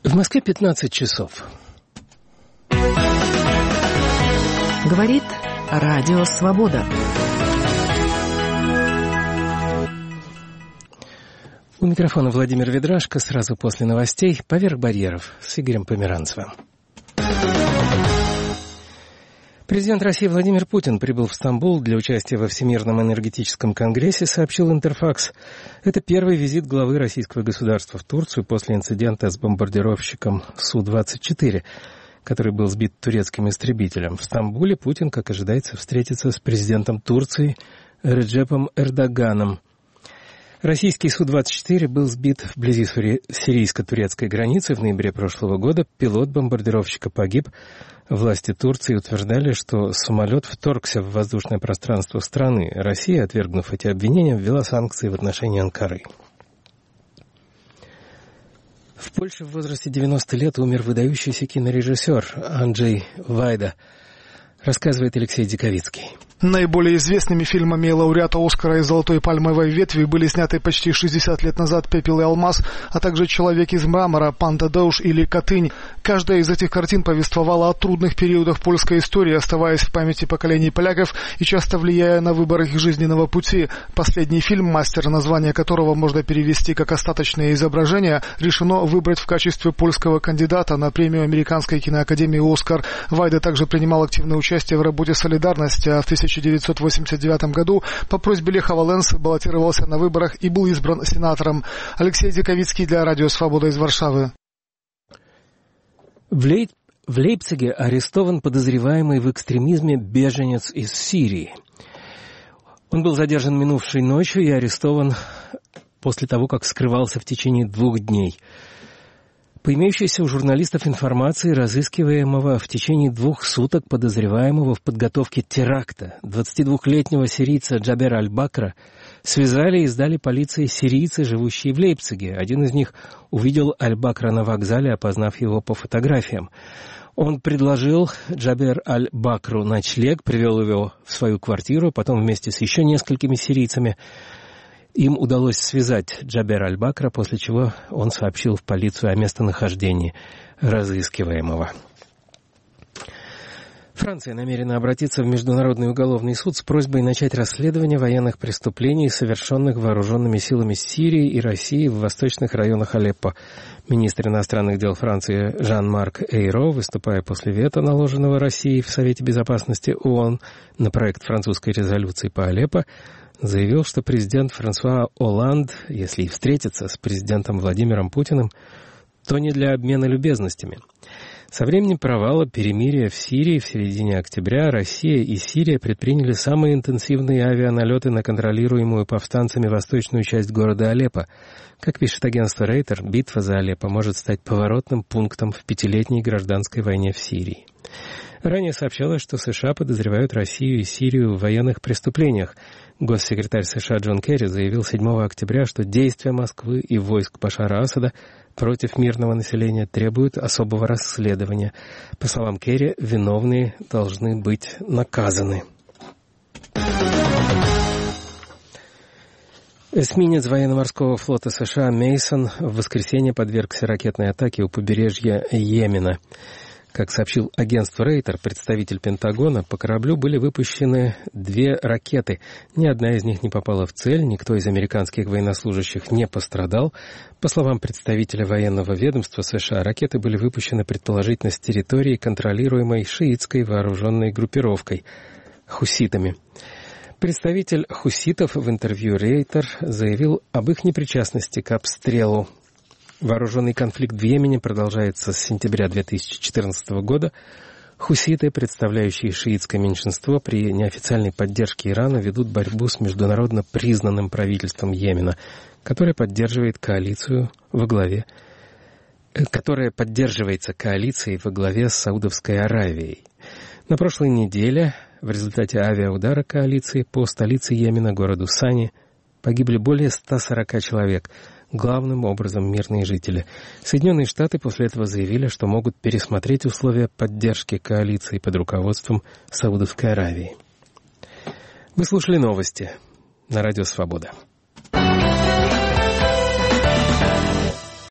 В Москве 15 часов. Говорит Радио Свобода. У микрофона Владимир Ведрашко. Сразу после новостей «Поверх барьеров» с Игорем Померанцевым. Президент России Владимир Путин прибыл в Стамбул для участия во Всемирном энергетическом конгрессе, сообщил Интерфакс. Это первый визит главы российского государства в Турцию после инцидента с бомбардировщиком Су-24, который был сбит турецким истребителем. В Стамбуле Путин, как ожидается, встретится с президентом Турции Реджепом Эрдоганом. Российский Су-24 был сбит вблизи сирийско-турецкой границы в ноябре прошлого года. Пилот бомбардировщика погиб. Власти Турции утверждали, что самолет вторгся в воздушное пространство страны. Россия, отвергнув эти обвинения, ввела санкции в отношении Анкары. В Польше в возрасте 90 лет умер выдающийся кинорежиссер Анджей Вайда, рассказывает Алексей Диковицкий. Наиболее известными фильмами лауреата Оскара и «Золотой пальмовой ветви» были сняты почти 60 лет назад «Пепел и алмаз», а также «Человек из мрамора», «Пан Тадеуш» или «Катынь». Каждая из этих картин повествовала о трудных периодах польской истории, оставаясь в памяти поколений поляков и часто влияя на выбор их жизненного пути. Последний фильм, «Мастер», название которого можно перевести как «Остаточные изображения», решено выбрать в качестве польского кандидата на премию Американской киноакадемии «Оскар». Вайда также принимал активное участие в работе «Солидарности», а в 1989 году по просьбе Леха Валенсы баллотировался на выборах и был избран сенатором. Алексей Диковицкий для Радио Свобода из Варшавы. В Лейпциге арестован подозреваемый в экстремизме беженец из Сирии. Он был задержан минувшей ночью и арестован после того, как скрывался в течение 2 дней. По имеющейся у журналистов информации, разыскиваемого в течение 2 суток подозреваемого в подготовке теракта 22-летнего сирийца Джабера Аль-Бакра связали и сдали полиции сирийцы, живущие в Лейпциге. Один из них увидел Аль-Бакра на вокзале, опознав его по фотографиям. Он предложил Джабер Аль-Бакру ночлег, привел его в свою квартиру, потом вместе с еще несколькими сирийцами им удалось связать Джабера Аль-Бакра, после чего он сообщил в полицию о местонахождении разыскиваемого. Франция намерена обратиться в Международный уголовный суд с просьбой начать расследование военных преступлений, совершенных вооруженными силами Сирии и России в восточных районах Алеппо. Министр иностранных дел Франции Жан-Марк Эйро, выступая после вето, наложенного Россией в Совете Безопасности ООН на проект французской резолюции по Алеппо, заявил, что президент Франсуа Олланд, если и встретится с президентом Владимиром Путиным, то не для обмена любезностями. Со времени провала перемирия в Сирии в середине октября Россия и Сирия предприняли самые интенсивные авианалеты на контролируемую повстанцами восточную часть города Алеппо. Как пишет агентство Рейтер, битва за Алеппо может стать поворотным пунктом в 5-летней гражданской войне в Сирии. Ранее сообщалось, что США подозревают Россию и Сирию в военных преступлениях. Госсекретарь США Джон Керри заявил 7 октября, что действия Москвы и войск Башара Асада против мирного населения требуют особого расследования. По словам Керри, виновные должны быть наказаны. Эсминец военно-морского флота США Мейсон в воскресенье подвергся ракетной атаке у побережья Йемена. Как сообщил агентство Рейтер, представитель Пентагона, по кораблю были выпущены 2 ракеты. Ни одна из них не попала в цель, никто из американских военнослужащих не пострадал. По словам представителя военного ведомства США, ракеты были выпущены предположительно с территории, контролируемой шиитской вооруженной группировкой – хуситами. Представитель хуситов в интервью Рейтер заявил об их непричастности к обстрелу. Вооруженный конфликт в Йемене продолжается с сентября 2014 года. Хуситы, представляющие шиитское меньшинство, при неофициальной поддержке Ирана ведут борьбу с международно признанным правительством Йемена, которое поддерживается коалицией во главе с Саудовской Аравией. На прошлой неделе в результате авиаудара коалиции по столице Йемена, городу Сани, погибли более 140 человек, главным образом мирные жители. Соединенные Штаты после этого заявили, что могут пересмотреть условия поддержки коалиции под руководством Саудовской Аравии. Вы слушали новости на Радио Свобода.